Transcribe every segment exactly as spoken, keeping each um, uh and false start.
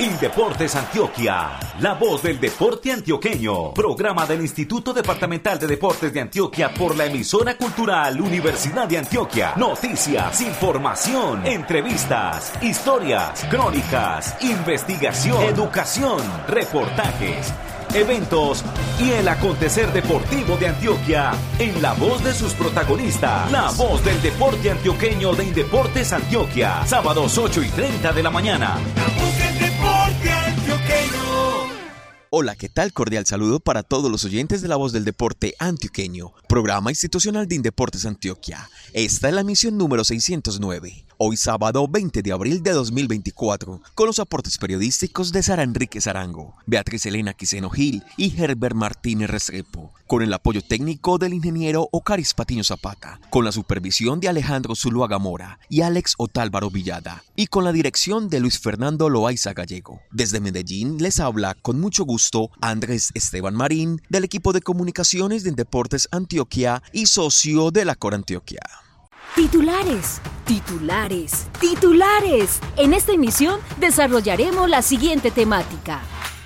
Indeportes Antioquia, la voz del deporte antioqueño. Programa del Instituto Departamental de Deportes de Antioquia por la emisora cultural Universidad de Antioquia. Noticias, información, entrevistas, historias, crónicas, investigación, educación, reportajes, eventos y el acontecer deportivo de Antioquia en la voz de sus protagonistas. La voz del deporte antioqueño de Indeportes Antioquia. Sábados ocho y treinta de la mañana. La voz del deporte antioqueño. Hola, ¿qué tal? Cordial saludo para todos los oyentes de La Voz del Deporte Antioqueño, programa institucional de Indeportes Antioquia. Esta es la emisión número seiscientos nueve. Hoy sábado veinte de abril de dos mil veinticuatro, con los aportes periodísticos de Sara Enríquez Arango, Beatriz Elena Quiseno Gil y Herbert Martínez Restrepo, con el apoyo técnico del ingeniero Ocaris Patiño Zapata, con la supervisión de Alejandro Zuluaga Mora y Alex Otálvaro Villada, y con la dirección de Luis Fernando Loaiza Gallego. Desde Medellín les habla con mucho gusto Andrés Esteban Marín, del equipo de comunicaciones de Indeportes Antioquia y socio de la Cor Antioquia. Titulares, titulares, titulares. En esta emisión desarrollaremos la siguiente temática.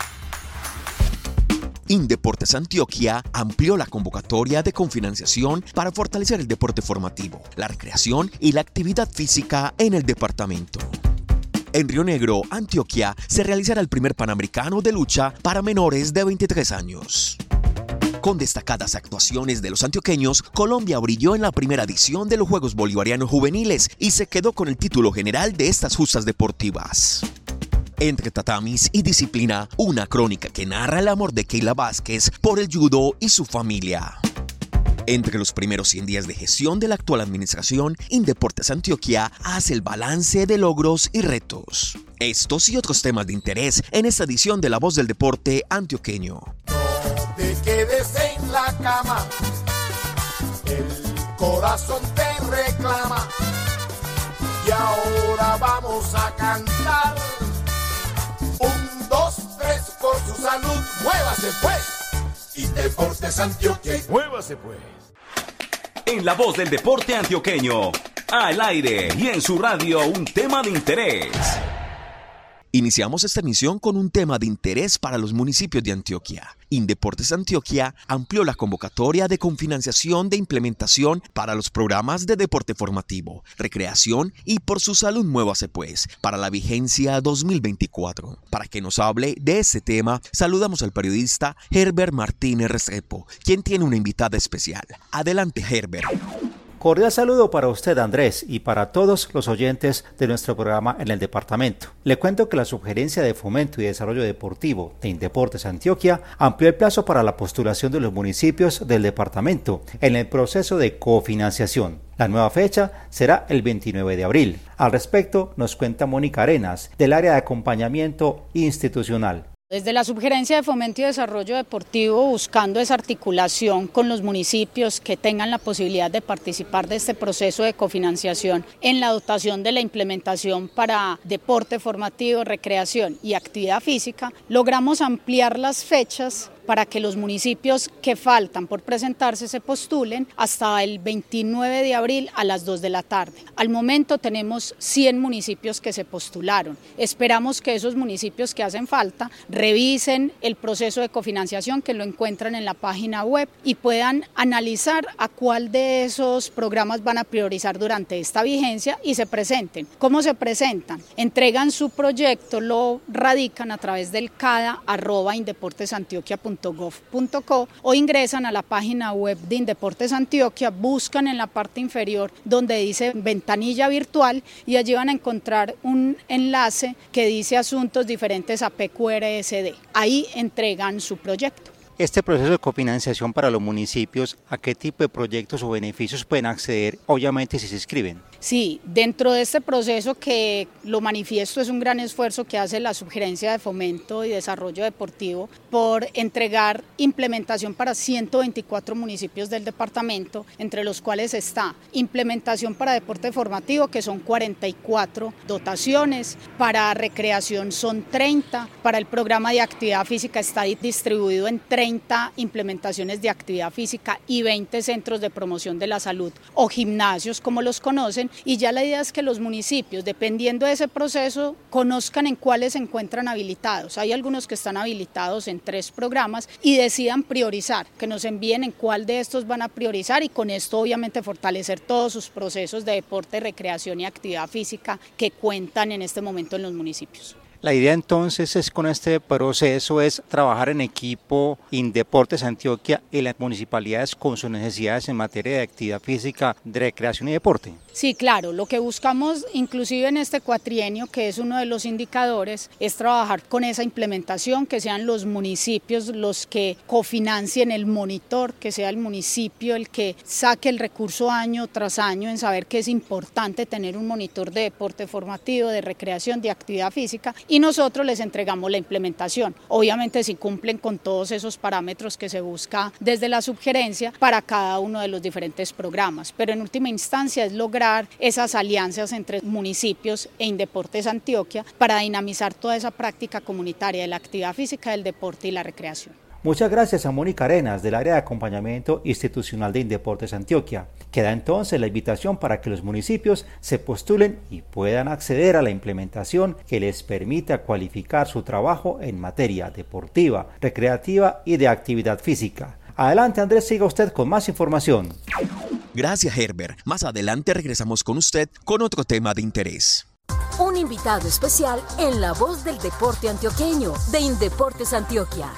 Indeportes Antioquia amplió la convocatoria de confinanciación para fortalecer el deporte formativo, la recreación y la actividad física en el departamento. En Río Negro, Antioquia, se realizará el primer Panamericano de lucha para menores de veintitrés años. Con destacadas actuaciones de los antioqueños, Colombia brilló en la primera edición de los Juegos Bolivarianos Juveniles y se quedó con el título general de estas justas deportivas. Entre tatamis y disciplina, una crónica que narra el amor de Keila Vázquez por el judo y su familia. Entre los primeros cien días de gestión de la actual administración, Indeportes Antioquia hace el balance de logros y retos. Estos y otros temas de interés en esta edición de La Voz del Deporte Antioqueño. No te quedes en la cama, el corazón te reclama. Y ahora vamos a cantar. Un, dos, tres, por su salud, muévase pues. Indeportes Antioquia, muévase pues. En La Voz del Deporte Antioqueño, al aire y en su radio, un tema de interés. Iniciamos esta emisión con un tema de interés para los municipios de Antioquia. Indeportes Antioquia amplió la convocatoria de confinanciación de implementación para los programas de deporte formativo, recreación y por su salud muévase pues, para la vigencia dos mil veinticuatro. Para que nos hable de este tema, saludamos al periodista Herbert Martínez Restrepo, quien tiene una invitada especial. Adelante, Herbert. Cordial saludo para usted, Andrés, y para todos los oyentes de nuestro programa en el departamento. Le cuento que la Subgerencia de Fomento y Desarrollo Deportivo de Indeportes Antioquia amplió el plazo para la postulación de los municipios del departamento en el proceso de cofinanciación. La nueva fecha será el veintinueve de abril. Al respecto, nos cuenta Mónica Arenas, del área de acompañamiento institucional. Desde la Subgerencia de Fomento y Desarrollo Deportivo, buscando esa articulación con los municipios que tengan la posibilidad de participar de este proceso de cofinanciación en la dotación de la implementación para deporte formativo, recreación y actividad física, logramos ampliar las fechas para que los municipios que faltan por presentarse se postulen hasta el veintinueve de abril a las dos de la tarde. Al momento tenemos cien municipios que se postularon. Esperamos que esos municipios que hacen falta revisen el proceso de cofinanciación, que lo encuentran en la página web, y puedan analizar a cuál de esos programas van a priorizar durante esta vigencia y se presenten. ¿Cómo se presentan? Entregan su proyecto, lo radican a través del cada arroba indeportesantioquia punto gov punto co o ingresan a la página web de Indeportes Antioquia, buscan en la parte inferior donde dice ventanilla virtual y allí van a encontrar un enlace que dice asuntos diferentes a P Q R S D. Ahí entregan su proyecto. Este proceso de cofinanciación para los municipios, ¿a qué tipo de proyectos o beneficios pueden acceder, obviamente, si se inscriben? Sí, dentro de este proceso, que lo manifiesto es un gran esfuerzo que hace la Subgerencia de Fomento y Desarrollo Deportivo por entregar implementación para ciento veinticuatro municipios del departamento, entre los cuales está implementación para deporte formativo, que son cuarenta y cuatro dotaciones, para recreación son treinta, para el programa de actividad física está distribuido en treinta implementaciones de actividad física y veinte centros de promoción de la salud o gimnasios, como los conocen, y ya la idea es que los municipios, dependiendo de ese proceso, conozcan en cuáles se encuentran habilitados. Hay algunos que están habilitados en tres programas y decidan priorizar, que nos envíen en cuál de estos van a priorizar y con esto obviamente fortalecer todos sus procesos de deporte, recreación y actividad física que cuentan en este momento en los municipios. La idea entonces es con este proceso es trabajar en equipo Indeportes Antioquia y las municipalidades con sus necesidades en materia de actividad física, de recreación y deporte. Sí, claro, lo que buscamos inclusive en este cuatrienio, que es uno de los indicadores, es trabajar con esa implementación, que sean los municipios los que cofinancien el monitor, que sea el municipio el que saque el recurso año tras año en saber que es importante tener un monitor de deporte formativo, de recreación, de actividad física, y nosotros les entregamos la implementación. Obviamente si cumplen con todos esos parámetros que se busca desde la subgerencia para cada uno de los diferentes programas, pero en última instancia es lograr esas alianzas entre municipios e Indeportes Antioquia para dinamizar toda esa práctica comunitaria de la actividad física, del deporte y la recreación. Muchas gracias a Mónica Arenas del área de acompañamiento institucional de Indeportes Antioquia. Queda entonces la invitación para que los municipios se postulen y puedan acceder a la implementación que les permita cualificar su trabajo en materia deportiva, recreativa y de actividad física. Adelante Andrés, siga usted con más información. Gracias Herbert. Más adelante regresamos con usted con otro tema de interés. Un invitado especial en La Voz del Deporte Antioqueño de Indeportes Antioquia.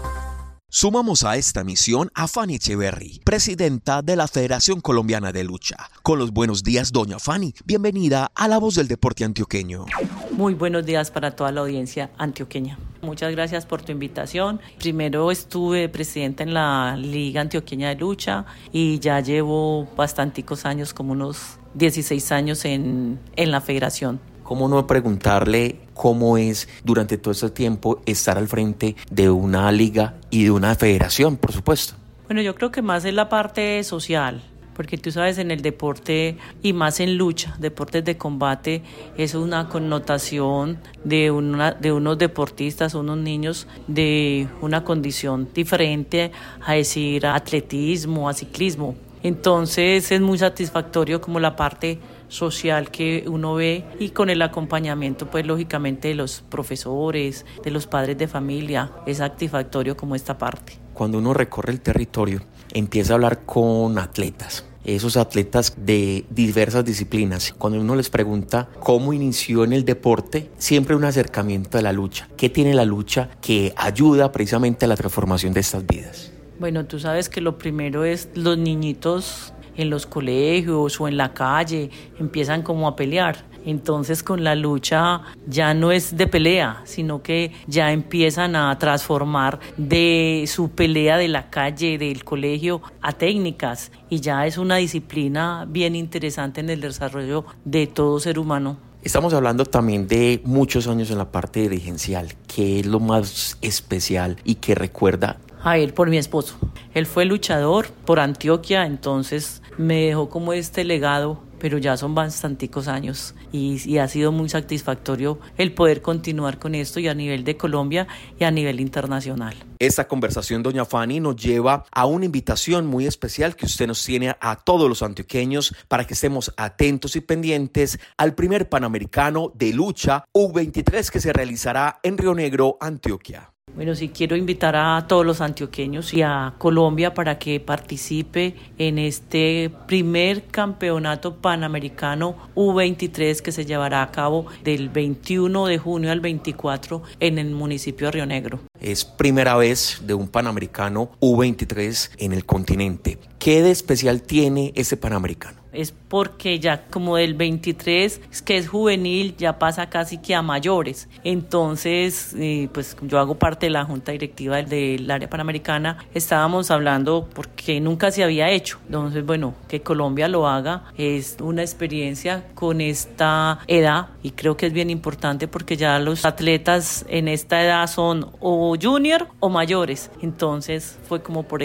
Sumamos a esta misión a Fanny Echeverry, presidenta de la Federación Colombiana de Lucha. Con los buenos días, doña Fanny, bienvenida a La Voz del Deporte Antioqueño. Muy buenos días para toda la audiencia antioqueña. Muchas gracias por tu invitación. Primero estuve presidenta en la Liga Antioqueña de Lucha y ya llevo bastanticos años, como unos dieciséis años en, en la federación. ¿Cómo no preguntarle cómo es durante todo ese tiempo estar al frente de una liga y de una federación, por supuesto? Bueno, yo creo que más es la parte social, porque tú sabes, en el deporte y más en lucha, deportes de combate, es una connotación de, una, de unos deportistas, unos niños de una condición diferente a decir atletismo, a ciclismo. Entonces es muy satisfactorio como la parte social que uno ve y con el acompañamiento pues lógicamente de los profesores, de los padres de familia, es satisfactorio como esta parte. Cuando uno recorre el territorio empieza a hablar con atletas, esos atletas de diversas disciplinas. Cuando uno les pregunta cómo inició en el deporte, siempre un acercamiento a la lucha. ¿Qué tiene la lucha que ayuda precisamente a la transformación de estas vidas? Bueno, tú sabes que lo primero es los niñitos en los colegios o en la calle empiezan como a pelear. Entonces con la lucha ya no es de pelea, sino que ya empiezan a transformar de su pelea de la calle, del colegio, a técnicas, y ya es una disciplina bien interesante en el desarrollo de todo ser humano. Estamos hablando también de muchos años en la parte dirigencial. ¿Qué es lo más especial y que recuerda? A él, por mi esposo. Él fue luchador por Antioquia, entonces me dejó como este legado, pero ya son bastanticos años y, y ha sido muy satisfactorio el poder continuar con esto y a nivel de Colombia y a nivel internacional. Esta conversación, doña Fanny, nos lleva a una invitación muy especial que usted nos tiene a todos los antioqueños para que estemos atentos y pendientes al primer Panamericano de Lucha U veintitrés que se realizará en Río Negro, Antioquia. Bueno, sí quiero invitar a todos los antioqueños y a Colombia para que participe en este primer campeonato panamericano U veintitrés que se llevará a cabo del veintiuno de junio al veinticuatro en el municipio de Río Negro. Es primera vez de un Panamericano U veintitrés en el continente. ¿Qué de especial tiene ese Panamericano? Es porque ya como del veintitrés, que es juvenil, ya pasa casi que a mayores. Entonces, eh, pues yo hago parte de la junta directiva del área panamericana. Estábamos hablando porque nunca se había hecho. Entonces, bueno, que Colombia lo haga es una experiencia con esta edad y creo que es bien importante porque ya los atletas en esta edad son o junior o mayores. Entonces, fue como por eso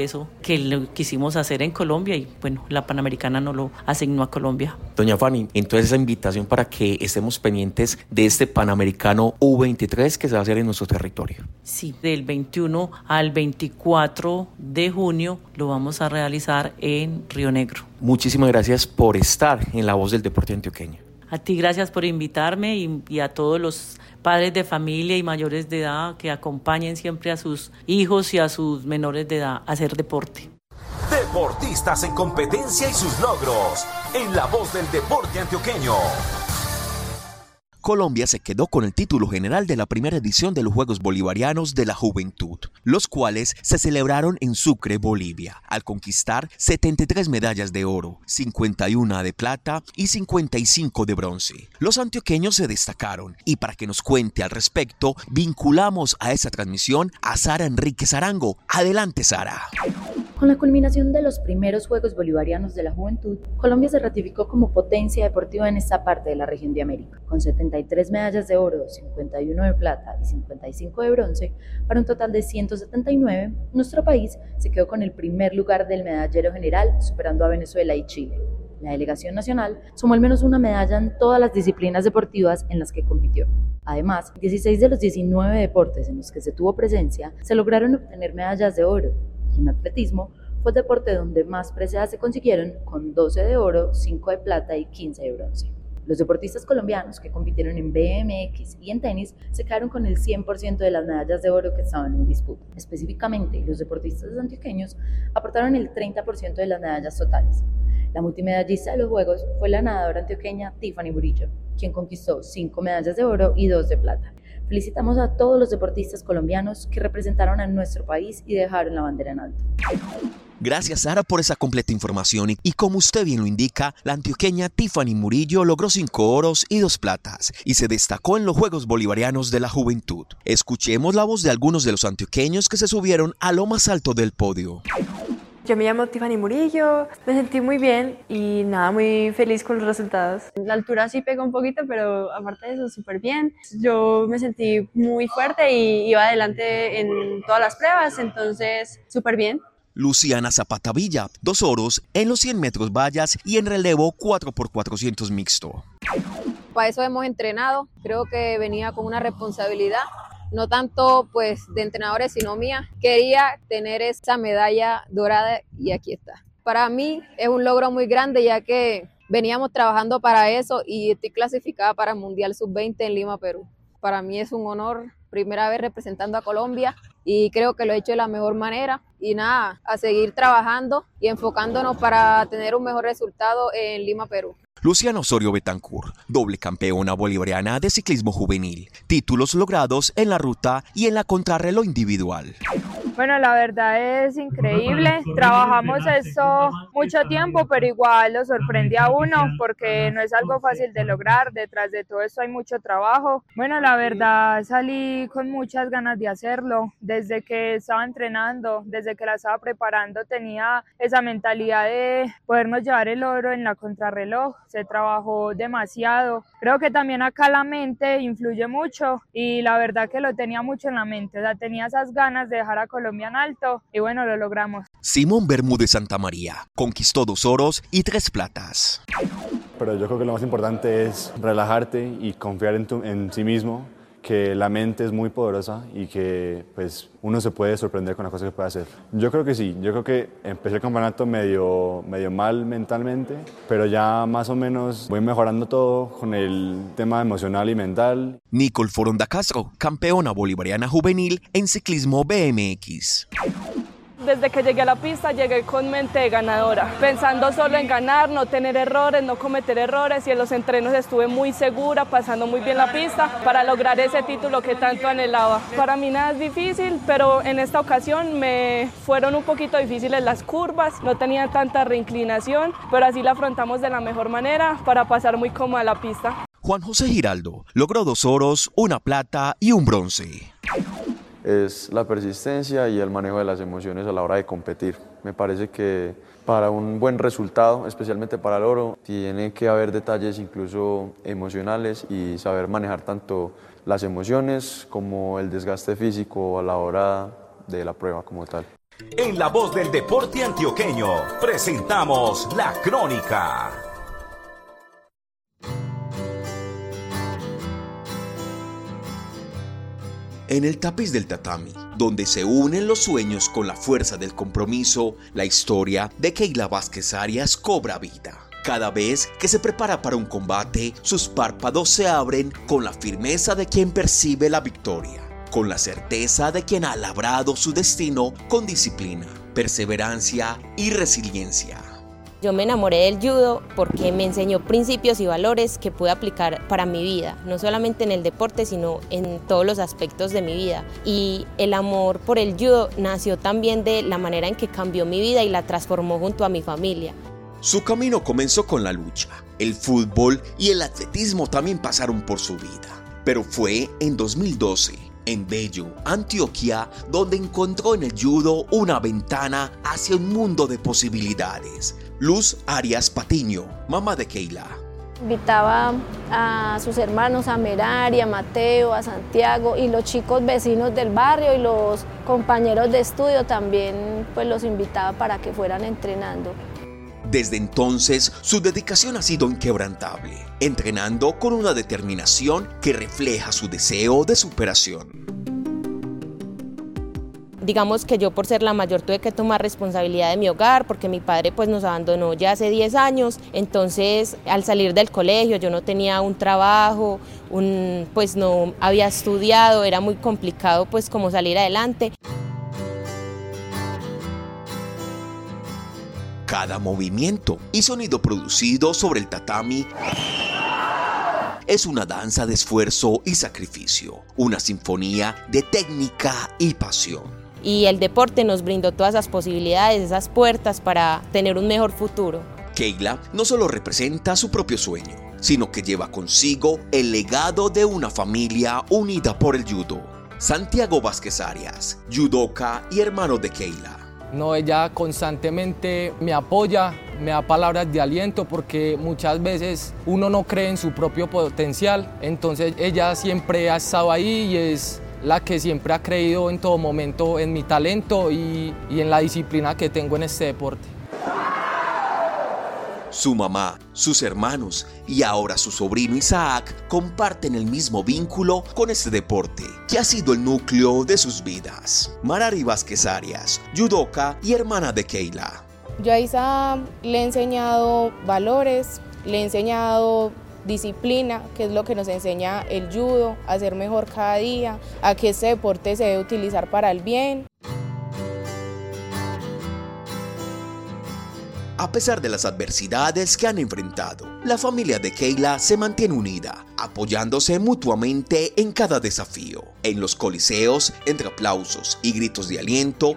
que lo quisimos hacer en Colombia y bueno, la Panamericana no lo asignó a Colombia. Doña Fanny, entonces esa invitación para que estemos pendientes de este Panamericano U veintitrés que se va a hacer en nuestro territorio. Sí, del veintiuno al veinticuatro de junio lo vamos a realizar en Río Negro. Muchísimas gracias por estar en La Voz del Deporte Antioqueño. A ti gracias por invitarme y, y a todos los padres de familia y mayores de edad que acompañen siempre a sus hijos y a sus menores de edad a hacer deporte. Deportistas en competencia y sus logros en La Voz del Deporte Antioqueño. Colombia se quedó con el título general de la primera edición de los Juegos Bolivarianos de la Juventud, los cuales se celebraron en Sucre, Bolivia, al conquistar setenta y tres medallas de oro, cincuenta y una de plata y cincuenta y cinco de bronce. Los antioqueños se destacaron y para que nos cuente al respecto, vinculamos a esa transmisión a Sara Enríquez Arango. Adelante, Sara. Con la culminación de los primeros Juegos Bolivarianos de la Juventud, Colombia se ratificó como potencia deportiva en esta parte de la región de América, con setenta y tres medallas de oro, cincuenta y una de plata y cincuenta y cinco de bronce, para un total de ciento setenta y nueve. Nuestro país se quedó con el primer lugar del medallero general, superando a Venezuela y Chile. La delegación nacional sumó al menos una medalla en todas las disciplinas deportivas en las que compitió. Además, dieciséis de los diecinueve deportes en los que se tuvo presencia se lograron obtener medallas de oro. Y en atletismo fue el deporte donde más preseas se consiguieron, con doce de oro, cinco de plata y quince de bronce. Los deportistas colombianos que compitieron en B M X y en tenis se quedaron con el cien por ciento de las medallas de oro que estaban en disputa. Específicamente, los deportistas antioqueños aportaron el treinta por ciento de las medallas totales. La multimedallista de los Juegos fue la nadadora antioqueña Tiffany Murillo, quien conquistó cinco medallas de oro y dos de plata. Felicitamos a todos los deportistas colombianos que representaron a nuestro país y dejaron la bandera en alto. Gracias, Sara, por esa completa información y, y como usted bien lo indica, la antioqueña Tiffany Murillo logró cinco oros y dos platas y se destacó en los Juegos Bolivarianos de la Juventud. Escuchemos la voz de algunos de los antioqueños que se subieron a lo más alto del podio. Yo me llamo Tiffany Murillo, me sentí muy bien y nada, muy feliz con los resultados. La altura sí pegó un poquito, pero aparte de eso, súper bien. Yo me sentí muy fuerte y iba adelante en todas las pruebas, entonces súper bien. Luciana Zapata Villa, dos oros en los cien metros vallas y en relevo cuatro por cuatrocientos mixto. Para eso hemos entrenado, creo que venía con una responsabilidad. No tanto pues de entrenadores sino mía, quería tener esa medalla dorada y aquí está. Para mí es un logro muy grande ya que veníamos trabajando para eso y estoy clasificada para el Mundial sub veinte en Lima, Perú. Para mí es un honor, primera vez representando a Colombia y creo que lo he hecho de la mejor manera y nada, a seguir trabajando y enfocándonos para tener un mejor resultado en Lima, Perú. Luciana Osorio Betancourt, doble campeona bolivariana de ciclismo juvenil, títulos logrados en la ruta y en la contrarreloj individual. Bueno, la verdad es increíble, trabajamos esto mucho tiempo, pero igual lo sorprende a uno porque no es algo fácil de lograr, detrás de todo esto hay mucho trabajo. Bueno, la verdad salí con muchas ganas de hacerlo, desde que estaba entrenando, desde que la estaba preparando tenía esa mentalidad de podernos llevar el oro en la contrarreloj, se trabajó demasiado. Creo que también acá la mente influye mucho y la verdad que lo tenía mucho en la mente, o sea, tenía esas ganas de dejar a Colombia en alto y bueno, lo logramos. Simón Bermúdez Santamaría conquistó dos oros y tres platas. Pero yo creo que lo más importante es relajarte y confiar en, tu, en sí mismo, que la mente es muy poderosa y que pues, uno se puede sorprender con las cosas que puede hacer. Yo creo que sí, yo creo que empecé el campeonato medio, medio mal mentalmente, pero ya más o menos voy mejorando todo con el tema emocional y mental. Nicole Foronda Castro, campeona bolivariana juvenil en ciclismo B M X. Desde que llegué a la pista llegué con mente ganadora, pensando solo en ganar, no tener errores, no cometer errores y en los entrenos estuve muy segura, pasando muy bien la pista para lograr ese título que tanto anhelaba. Para mí nada es difícil, pero en esta ocasión me fueron un poquito difíciles las curvas, no tenía tanta reinclinación, pero así la afrontamos de la mejor manera para pasar muy cómoda la pista. Juan José Giraldo logró dos oros, una plata y un bronce. Es la persistencia y el manejo de las emociones a la hora de competir. Me parece que para un buen resultado, especialmente para el oro, tiene que haber detalles incluso emocionales y saber manejar tanto las emociones como el desgaste físico a la hora de la prueba como tal. En La Voz del Deporte Antioqueño presentamos La Crónica. En el tapiz del tatami, donde se unen los sueños con la fuerza del compromiso, la historia de Keila Vázquez Arias cobra vida. Cada vez que se prepara para un combate, sus párpados se abren con la firmeza de quien percibe la victoria, con la certeza de quien ha labrado su destino con disciplina, perseverancia y resiliencia. Yo me enamoré del judo porque me enseñó principios y valores que pude aplicar para mi vida, no solamente en el deporte, sino en todos los aspectos de mi vida. Y el amor por el judo nació también de la manera en que cambió mi vida y la transformó junto a mi familia. Su camino comenzó con la lucha. El fútbol y el atletismo también pasaron por su vida. Pero fue en dos mil doce, en Bello, Antioquia, donde encontró en el judo una ventana hacia un mundo de posibilidades. Luz Arias Patiño, mamá de Keila. Invitaba a sus hermanos, a Merari, a Mateo, a Santiago, y los chicos vecinos del barrio y los compañeros de estudio también, pues los invitaba para que fueran entrenando. Desde entonces, su dedicación ha sido inquebrantable, entrenando con una determinación que refleja su deseo de superación. Digamos que yo, por ser la mayor, tuve que tomar responsabilidad de mi hogar porque mi padre pues nos abandonó ya hace diez años. Entonces, al salir del colegio yo no tenía un trabajo, un, pues no había estudiado, era muy complicado pues como salir adelante. Cada movimiento y sonido producido sobre el tatami es una danza de esfuerzo y sacrificio, una sinfonía de técnica y pasión. Y el deporte nos brindó todas esas posibilidades, esas puertas para tener un mejor futuro. Keila no solo representa su propio sueño, sino que lleva consigo el legado de una familia unida por el judo. Santiago Vázquez Arias, judoka y hermano de Keila. No, ella constantemente me apoya, me da palabras de aliento porque muchas veces uno no cree en su propio potencial. Entonces ella siempre ha estado ahí y es la que siempre ha creído en todo momento en mi talento y, y en la disciplina que tengo en este deporte. Su mamá, sus hermanos y ahora su sobrino Isaac comparten el mismo vínculo con este deporte, que ha sido el núcleo de sus vidas. Merari Vázquez Arias, judoka y hermana de Keila. Yo a Isaac le he enseñado valores, le he enseñado disciplina, que es lo que nos enseña el judo, a ser mejor cada día, a que este deporte se debe utilizar para el bien. A pesar de las adversidades que han enfrentado, la familia de Keila se mantiene unida, apoyándose mutuamente en cada desafío. En los coliseos, entre aplausos y gritos de aliento,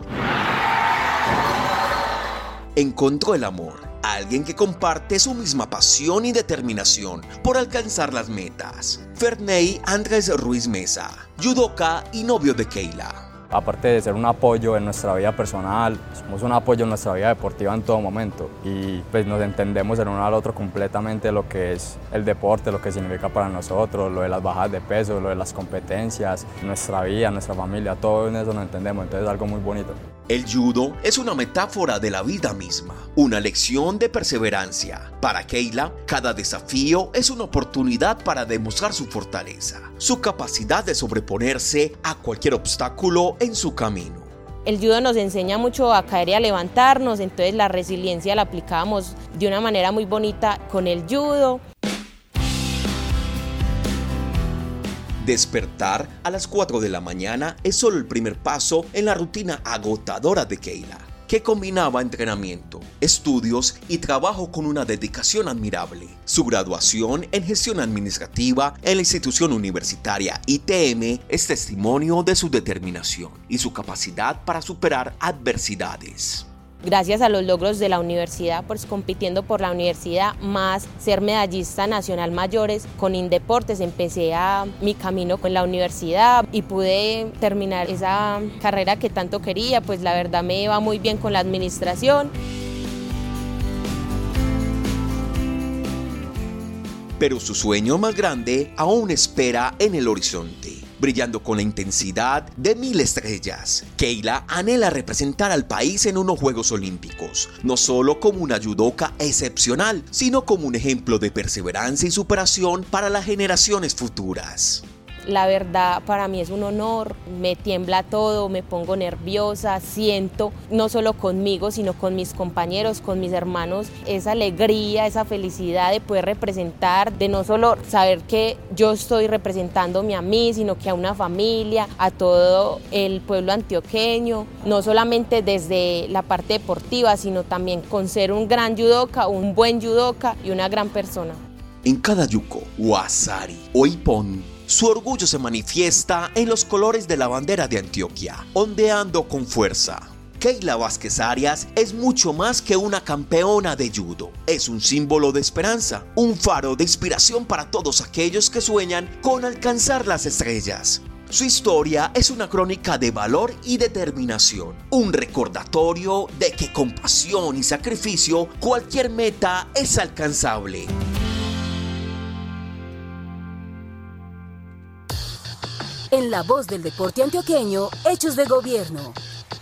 encontró el amor, alguien que comparte su misma pasión y determinación por alcanzar las metas. Ferney Andrés Ruiz Mesa, judoka y novio de Keila. Aparte de ser un apoyo en nuestra vida personal, somos un apoyo en nuestra vida deportiva en todo momento y pues nos entendemos el uno al otro completamente lo que es el deporte, lo que significa para nosotros, lo de las bajadas de peso, lo de las competencias, nuestra vida, nuestra familia, todo en eso nos entendemos, entonces es algo muy bonito. El judo es una metáfora de la vida misma, una lección de perseverancia. Para Keila, cada desafío es una oportunidad para demostrar su fortaleza, su capacidad de sobreponerse a cualquier obstáculo en su camino. El judo nos enseña mucho a caer y a levantarnos, entonces la resiliencia la aplicábamos de una manera muy bonita con el judo. Despertar a las cuatro de la mañana es solo el primer paso en la rutina agotadora de Keila, que combinaba entrenamiento, estudios y trabajo con una dedicación admirable. Su graduación en gestión administrativa en la institución universitaria I T M es testimonio de su determinación y su capacidad para superar adversidades. Gracias a los logros de la universidad, pues compitiendo por la universidad, más ser medallista nacional mayores con Indeportes, empecé a mi camino con la universidad y pude terminar esa carrera que tanto quería, pues la verdad me iba muy bien con la administración. Pero su sueño más grande aún espera en el horizonte. brillando con la intensidad de mil estrellas. Keila anhela representar al país en unos Juegos Olímpicos, no solo como una judoka excepcional, sino como un ejemplo de perseverancia y superación para las generaciones futuras. La verdad, para mí es un honor, me tiembla todo, me pongo nerviosa, siento, no solo conmigo, sino con mis compañeros, con mis hermanos, esa alegría, esa felicidad de poder representar, de no solo saber que yo estoy representándome a mí, sino que a una familia, a todo el pueblo antioqueño, no solamente desde la parte deportiva, sino también con ser un gran judoka, un buen judoka y una gran persona. En cada yuco, huasari o ipón, su orgullo se manifiesta en los colores de la bandera de Antioquia, ondeando con fuerza. Keila Vázquez Arias es mucho más que una campeona de judo. Es un símbolo de esperanza, un faro de inspiración para todos aquellos que sueñan con alcanzar las estrellas. Su historia es una crónica de valor y determinación, un recordatorio de que con pasión y sacrificio cualquier meta es alcanzable. En La Voz del Deporte Antioqueño, Hechos de Gobierno.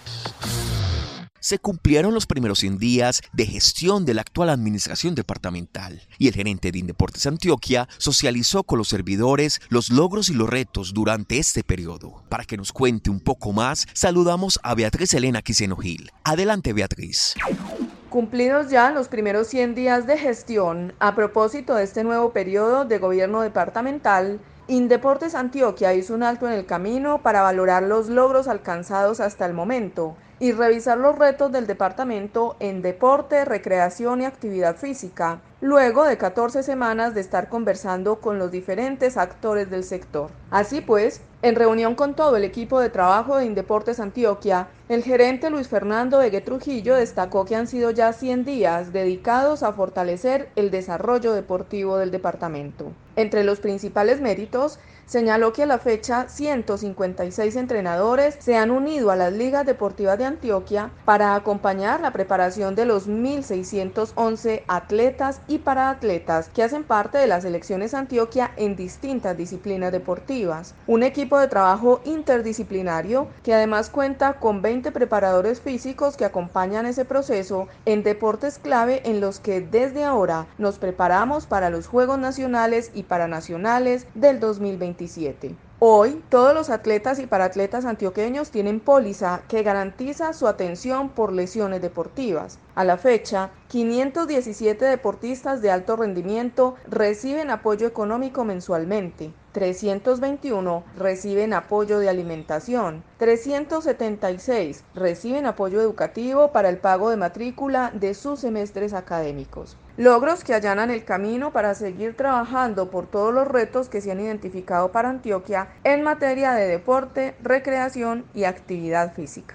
Se cumplieron los primeros cien días de gestión de la actual administración departamental y el gerente de Indeportes Antioquia socializó con los servidores los logros y los retos durante este periodo. Para que nos cuente un poco más, saludamos a Beatriz Elena Quiseno Gil. Adelante, Beatriz. Cumplidos ya los primeros cien días de gestión, a propósito de este nuevo periodo de gobierno departamental, Indeportes Antioquia hizo un alto en el camino para valorar los logros alcanzados hasta el momento y revisar los retos del departamento en deporte, recreación y actividad física, luego de catorce semanas de estar conversando con los diferentes actores del sector. Así pues, en reunión con todo el equipo de trabajo de Indeportes Antioquia, el gerente Luis Fernando Vegué Trujillo destacó que han sido ya cien días dedicados a fortalecer el desarrollo deportivo del departamento. Entre los principales méritos, señaló que a la fecha ciento cincuenta y seis entrenadores se han unido a las ligas deportivas de Antioquia para acompañar la preparación de los mil seiscientos once atletas y paraatletas que hacen parte de las selecciones Antioquia en distintas disciplinas deportivas. Un equipo de trabajo interdisciplinario que además cuenta con veinte preparadores físicos que acompañan ese proceso en deportes clave en los que desde ahora nos preparamos para los Juegos Nacionales y Paranacionales del dos mil veintisiete. Hoy, todos los atletas y paraatletas antioqueños tienen póliza que garantiza su atención por lesiones deportivas. A la fecha, quinientos diecisiete deportistas de alto rendimiento reciben apoyo económico mensualmente, trescientos veintiuno reciben apoyo de alimentación, trescientos setenta y seis reciben apoyo educativo para el pago de matrícula de sus semestres académicos. Logros que allanan el camino para seguir trabajando por todos los retos que se han identificado para Antioquia en materia de deporte, recreación y actividad física.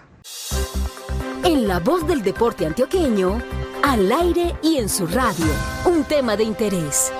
En La Voz del Deporte Antioqueño, al aire y en su radio, un tema de interés.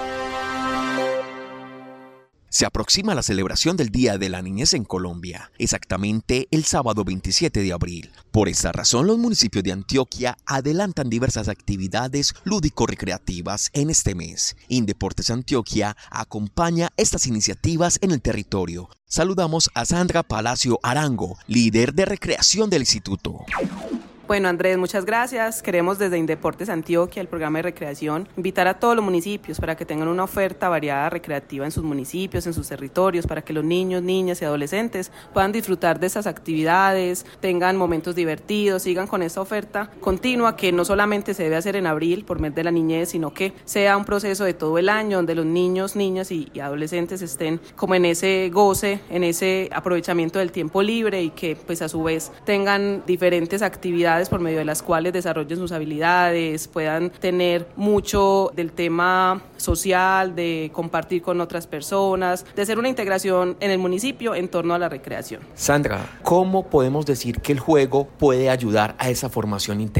Se aproxima la celebración del Día de la Niñez en Colombia, exactamente el sábado veintisiete de abril. Por esta razón, los municipios de Antioquia adelantan diversas actividades lúdico-recreativas en este mes. Indeportes Antioquia acompaña estas iniciativas en el territorio. Saludamos a Sandra Palacio Arango, líder de recreación del instituto. Bueno, Andrés, muchas gracias. Queremos desde Indeportes Antioquia, el programa de recreación, invitar a todos los municipios para que tengan una oferta variada recreativa en sus municipios, en sus territorios, para que los niños, niñas y adolescentes puedan disfrutar de estas actividades, tengan momentos divertidos, sigan con esta oferta continua que no solamente se debe hacer en abril por mes de la niñez, sino que sea un proceso de todo el año donde los niños, niñas y, y adolescentes estén como en ese goce, en ese aprovechamiento del tiempo libre y que pues a su vez tengan diferentes actividades por medio de las cuales desarrollen sus habilidades, puedan tener mucho del tema social, de compartir con otras personas, de hacer una integración en el municipio en torno a la recreación. Sandra, ¿cómo podemos decir que el juego puede ayudar a esa formación integral?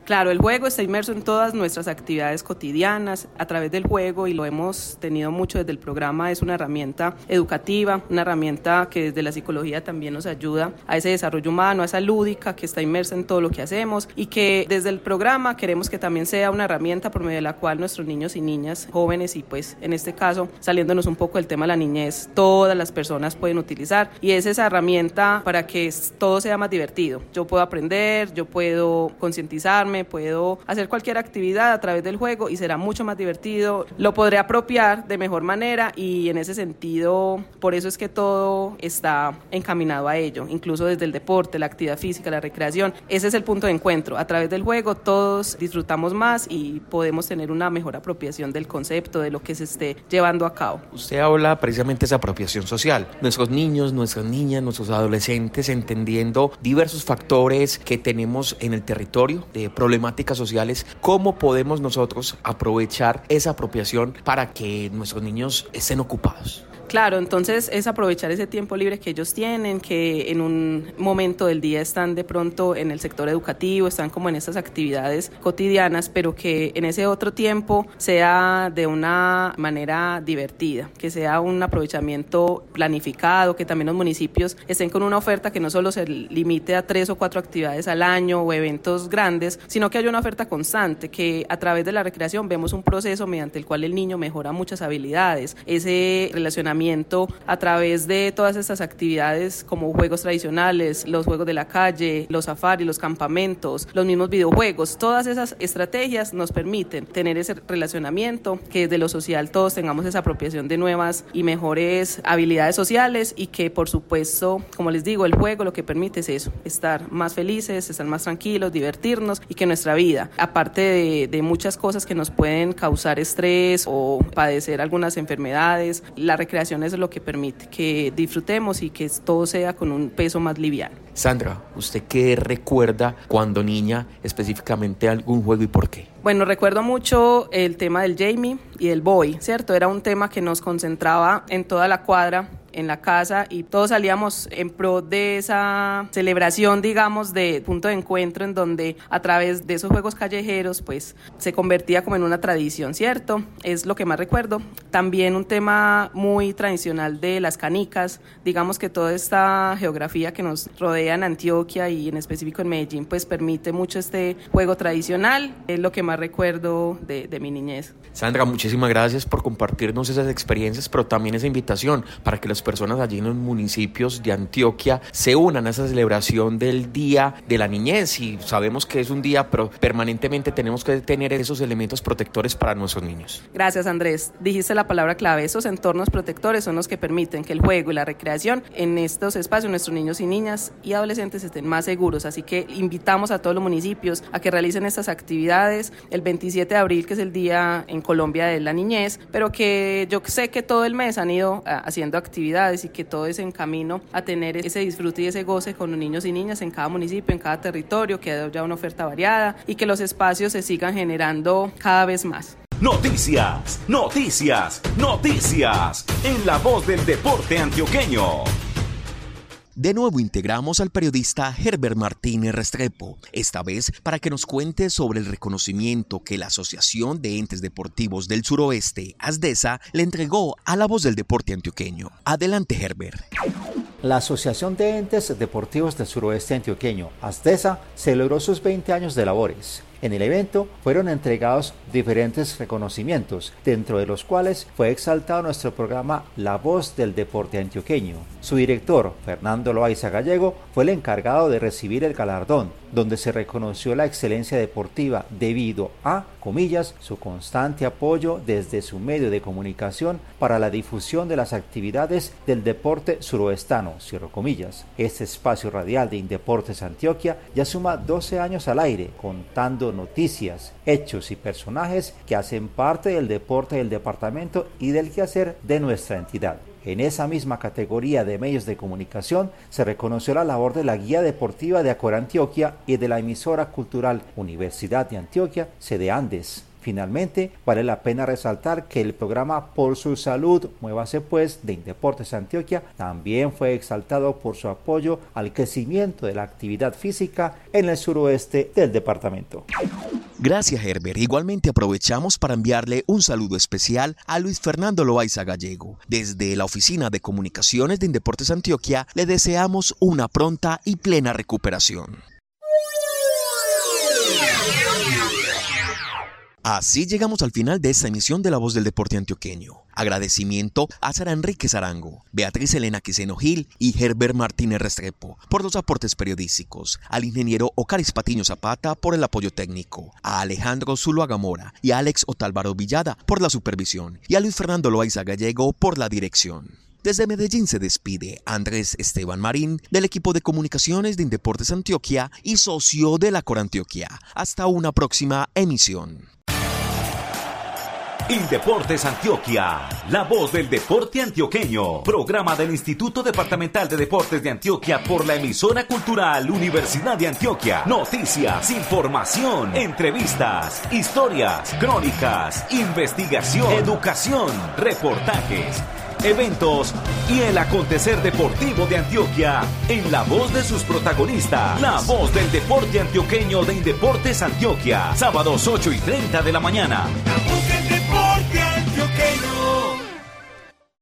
Claro, el juego está inmerso en todas nuestras actividades cotidianas a través del juego, y lo hemos tenido mucho desde el programa. Es una herramienta educativa, una herramienta que desde la psicología también nos ayuda a ese desarrollo humano, a esa lúdica que está inmersa en todo lo que hacemos, y que desde el programa queremos que también sea una herramienta por medio de la cual nuestros niños y niñas, jóvenes y pues en este caso saliéndonos un poco del tema de la niñez, todas las personas pueden utilizar, y es esa herramienta para que todo sea más divertido. Yo puedo aprender, yo puedo concientizarme, puedo hacer cualquier actividad a través del juego y será mucho más divertido, lo podré apropiar de mejor manera, y en ese sentido por eso es que todo está encaminado a ello, incluso desde el deporte, la actividad física, la recreación. Ese es el punto de encuentro. A través del juego todos disfrutamos más y podemos tener una mejor apropiación del concepto, de lo que se esté llevando a cabo. Usted habla precisamente de esa apropiación social. Nuestros niños, nuestras niñas, nuestros adolescentes entendiendo diversos factores que tenemos en el territorio de problemáticas sociales, ¿cómo podemos nosotros aprovechar esa apropiación para que nuestros niños estén ocupados? Claro, entonces es aprovechar ese tiempo libre que ellos tienen, que en un momento del día están de pronto en el sector educativo, están como en estas actividades cotidianas, pero que en ese otro tiempo sea de una manera divertida, que sea un aprovechamiento planificado, que también los municipios estén con una oferta que no solo se limite a tres o cuatro actividades al año o eventos grandes, sino que haya una oferta constante, que a través de la recreación vemos un proceso mediante el cual el niño mejora muchas habilidades, ese relacionamiento a través de todas estas actividades como juegos tradicionales, los juegos de la calle, los safaris, los campamentos, los mismos videojuegos. Todas esas estrategias nos permiten tener ese relacionamiento, que desde lo social todos tengamos esa apropiación de nuevas y mejores habilidades sociales, y que por supuesto, como les digo, el juego lo que permite es eso, estar más felices, estar más tranquilos, divertirnos, y que nuestra vida, aparte de, de muchas cosas que nos pueden causar estrés o padecer algunas enfermedades, la recreación es lo que permite que disfrutemos y que todo sea con un peso más liviano. Sandra, ¿usted qué recuerda cuando niña específicamente algún juego y por qué? Bueno, recuerdo mucho el tema del Jamie y el Boy, ¿cierto? Era un tema que nos concentraba en toda la cuadra, en la casa, y todos salíamos en pro de esa celebración, digamos, de punto de encuentro, en donde a través de esos juegos callejeros pues se convertía como en una tradición, ¿cierto? Es lo que más recuerdo. También un tema muy tradicional de las canicas, digamos que toda esta geografía que nos rodea en Antioquia y en específico en Medellín pues permite mucho este juego tradicional, es lo que más recuerdo de, de mi niñez. Sandra, muchísimas gracias por compartirnos esas experiencias, pero también esa invitación para que las personas allí en los municipios de Antioquia se unan a esa celebración del Día de la Niñez. Y sabemos que es un día, pero permanentemente tenemos que tener esos elementos protectores para nuestros niños. Gracias, Andrés. Dijiste la palabra clave. Esos entornos protectores son los que permiten que el juego y la recreación en estos espacios, nuestros niños y niñas y adolescentes estén más seguros. Así que invitamos a todos los municipios a que realicen estas actividades el veintisiete de abril, que es el Día en Colombia de la Niñez, pero que yo sé que todo el mes han ido haciendo actividades y que todo es en camino a tener ese disfrute y ese goce con los niños y niñas en cada municipio, en cada territorio, que haya una oferta variada y que los espacios se sigan generando cada vez más. Noticias, noticias, noticias en la voz del deporte antioqueño. De nuevo integramos al periodista Herbert Martínez Restrepo, esta vez para que nos cuente sobre el reconocimiento que la Asociación de Entes Deportivos del Suroeste, ASDESA, le entregó a la voz del deporte antioqueño. Adelante, Herbert. La Asociación de Entes Deportivos del Suroeste Antioqueño, ASDESA, celebró sus veinte años de labores. En el evento fueron entregados diferentes reconocimientos, dentro de los cuales fue exaltado nuestro programa La Voz del Deporte Antioqueño. Su director, Fernando Loaiza Gallego, fue el encargado de recibir el galardón, donde se reconoció la excelencia deportiva debido a, comillas, su constante apoyo desde su medio de comunicación para la difusión de las actividades del deporte suroestano, cierro comillas. Este espacio radial de Indeportes Antioquia ya suma doce años al aire, contando noticias, hechos y personajes que hacen parte del deporte del departamento y del quehacer de nuestra entidad. En esa misma categoría de medios de comunicación se reconoció la labor de la Guía Deportiva de Acor Antioquia y de la emisora cultural Universidad de Antioquia, sede Andes. Finalmente, vale la pena resaltar que el programa Por su Salud, Muévase Pues, de Indeportes Antioquia, también fue exaltado por su apoyo al crecimiento de la actividad física en el suroeste del departamento. Gracias, Herbert. Igualmente aprovechamos para enviarle un saludo especial a Luis Fernando Loaiza Gallego. Desde la Oficina de Comunicaciones de Indeportes Antioquia, le deseamos una pronta y plena recuperación. Así llegamos al final de esta emisión de La Voz del Deporte Antioqueño. Agradecimiento a Sara Enríquez Arango, Beatriz Elena Quiseno Gil y Herbert Martínez Restrepo por los aportes periodísticos, al ingeniero Ocaris Patiño Zapata por el apoyo técnico, a Alejandro Zuluaga Mora y a Alex Otálvaro Villada por la supervisión y a Luis Fernando Loaiza Gallego por la dirección. Desde Medellín se despide Andrés Esteban Marín del equipo de comunicaciones de Indeportes Antioquia y socio de la Corantioquia. Hasta una próxima emisión. Indeportes Antioquia, la voz del deporte antioqueño. Programa del Instituto Departamental de Deportes de Antioquia por la emisora cultural Universidad de Antioquia. Noticias, información, entrevistas, historias, crónicas, investigación, educación, reportajes, eventos y el acontecer deportivo de Antioquia en la voz de sus protagonistas. La voz del deporte antioqueño de Indeportes Antioquia. Sábados ocho y treinta de la mañana.